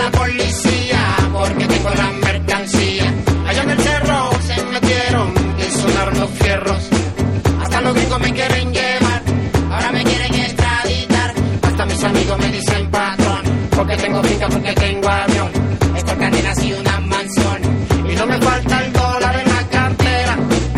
la policía porque tengo la mercancía. Allá en el cerro se metieron y sonaron los fierros. Hasta los gringos me quieren llevar, ahora me quieren extraditar. Hasta mis amigos me dicen patrón, porque tengo finca, porque tengo avión. Esto cadenas y una mansión, y no me falta el dólar en la cartera.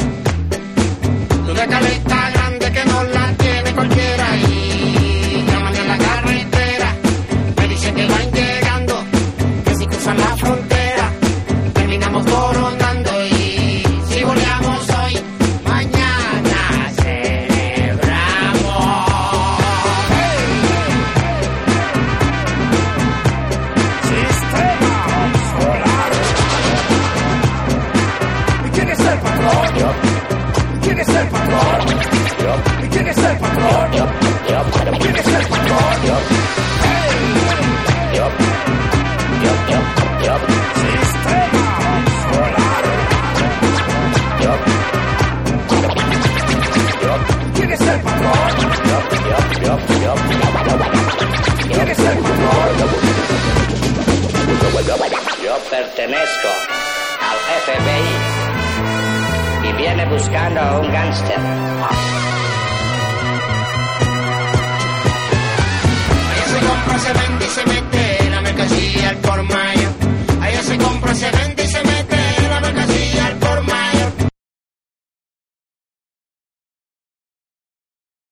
Una caleta grande que no la tiene cualquiera. Y llaman en la carretera, me dicen que van llegando, que si cruzan la frontera terminamos coronando. Y si volteamos hoy, mañana celebramos. Sistema solar. ¿Y quién es el patrón? ¿Quién es el patrón? ¿Y quién es el patrón? ¿Quién es el patrón? Sistema solar. ¿Quién es el patrón? ¿Quién es el patrón? Yo pertenezco al FBI y viene buscando a un gángster. Allá se compra, se vende y se mete la mercancía al por más.